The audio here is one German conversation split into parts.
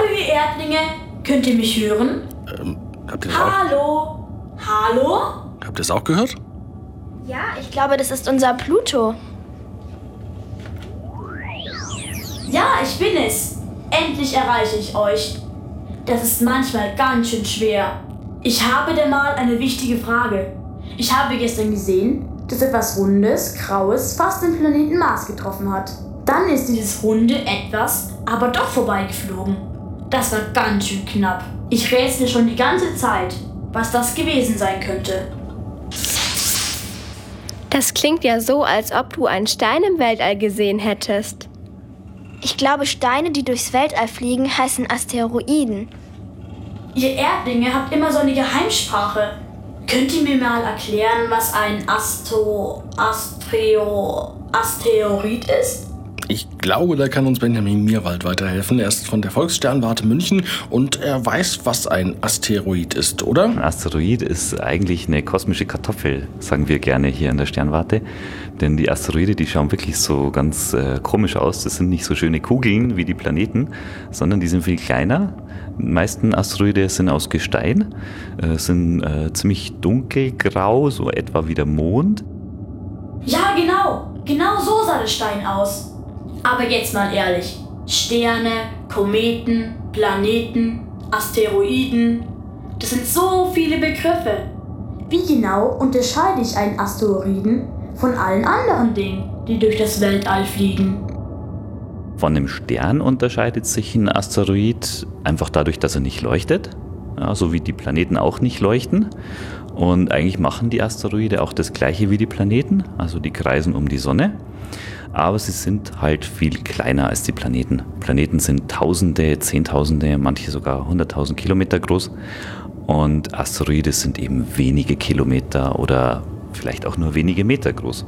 Hallo ihr Erdlinge, könnt ihr mich hören? Habt ihr das auch? Hallo? Hallo? Habt ihr es auch gehört? Ja, ich glaube, das ist unser Pluto. Ja, ich bin es. Endlich erreiche ich euch. Das ist manchmal ganz schön schwer. Ich habe dir mal eine wichtige Frage. Ich habe gestern gesehen, dass etwas Rundes, Graues fast den Planeten Mars getroffen hat. Dann ist dieses runde Etwas aber doch vorbeigeflogen. Das war ganz schön knapp. Ich rätsel schon die ganze Zeit, was das gewesen sein könnte. Das klingt ja so, als ob du einen Stein im Weltall gesehen hättest. Ich glaube, Steine, die durchs Weltall fliegen, heißen Asteroiden. Ihr Erdlinge habt immer so eine Geheimsprache. Könnt ihr mir mal erklären, was ein Asteroid ist? Ich glaube, da kann uns Benjamin Mierwald weiterhelfen. Er ist von der Volkssternwarte München und er weiß, was ein Asteroid ist, oder? Ein Asteroid ist eigentlich eine kosmische Kartoffel, sagen wir gerne hier in der Sternwarte. Denn die Asteroide, die schauen wirklich so ganz komisch aus. Das sind nicht so schöne Kugeln wie die Planeten, sondern die sind viel kleiner. Die meisten Asteroide sind aus Gestein, sind ziemlich dunkelgrau, so etwa wie der Mond. Ja, genau. Genau so sah der Stein aus. Aber jetzt mal ehrlich. Sterne, Kometen, Planeten, Asteroiden. Das sind so viele Begriffe. Wie genau unterscheide ich einen Asteroiden von allen anderen Dingen, die durch das Weltall fliegen? Von einem Stern unterscheidet sich ein Asteroid einfach dadurch, dass er nicht leuchtet, ja, so wie die Planeten auch nicht leuchten. Und eigentlich machen die Asteroide auch das Gleiche wie die Planeten, also die kreisen um die Sonne. Aber sie sind halt viel kleiner als die Planeten. Planeten sind Tausende, Zehntausende, manche sogar 100.000 Kilometer groß. Und Asteroide sind eben wenige Kilometer oder vielleicht auch nur wenige Meter groß.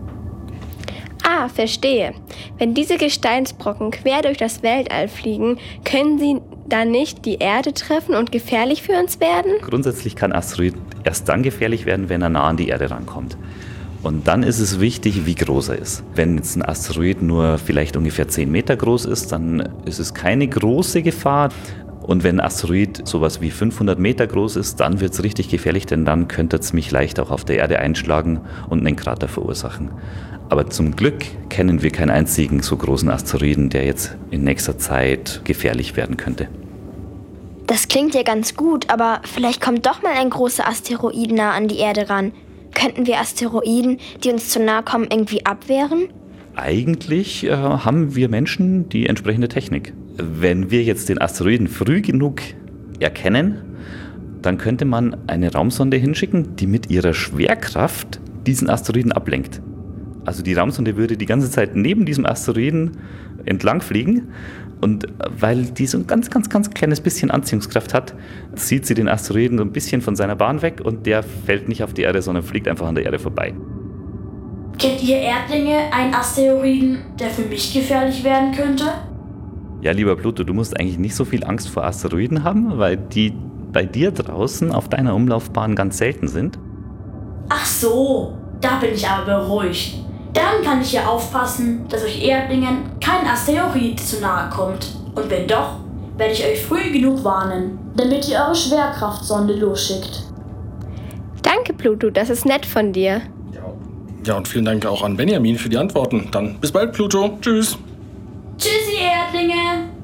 Ah, verstehe. Wenn diese Gesteinsbrocken quer durch das Weltall fliegen, können sie dann nicht die Erde treffen und gefährlich für uns werden? Grundsätzlich kann Asteroid erst dann gefährlich werden, wenn er nah an die Erde rankommt. Und dann ist es wichtig, wie groß er ist. Wenn jetzt ein Asteroid nur vielleicht ungefähr 10 Meter groß ist, dann ist es keine große Gefahr. Und wenn ein Asteroid sowas wie 500 Meter groß ist, dann wird es richtig gefährlich, denn dann könnte er ziemlich leicht auch auf der Erde einschlagen und einen Krater verursachen. Aber zum Glück kennen wir keinen einzigen so großen Asteroiden, der jetzt in nächster Zeit gefährlich werden könnte. Das klingt ja ganz gut, aber vielleicht kommt doch mal ein großer Asteroid nah an die Erde ran. Könnten wir Asteroiden, die uns zu nahe kommen, irgendwie abwehren? Eigentlich haben wir Menschen die entsprechende Technik. Wenn wir jetzt den Asteroiden früh genug erkennen, dann könnte man eine Raumsonde hinschicken, die mit ihrer Schwerkraft diesen Asteroiden ablenkt. Also die Raumsonde würde die ganze Zeit neben diesem Asteroiden entlang fliegen und weil die so ein ganz kleines bisschen Anziehungskraft hat, zieht sie den Asteroiden so ein bisschen von seiner Bahn weg und der fällt nicht auf die Erde, sondern fliegt einfach an der Erde vorbei. Kennt ihr Erdlinge einen Asteroiden, der für mich gefährlich werden könnte? Ja, lieber Pluto, du musst eigentlich nicht so viel Angst vor Asteroiden haben, weil die bei dir draußen auf deiner Umlaufbahn ganz selten sind. Ach so, da bin ich aber beruhigt. Dann kann ich ja aufpassen, dass euch Erdlingen kein Asteroid zu nahe kommt. Und wenn doch, werde ich euch früh genug warnen, damit ihr eure Schwerkraftsonde losschickt. Danke, Pluto, das ist nett von dir. Ja, und vielen Dank auch an Benjamin für die Antworten. Dann bis bald, Pluto. Tschüss. Tschüssi, Erdlinge!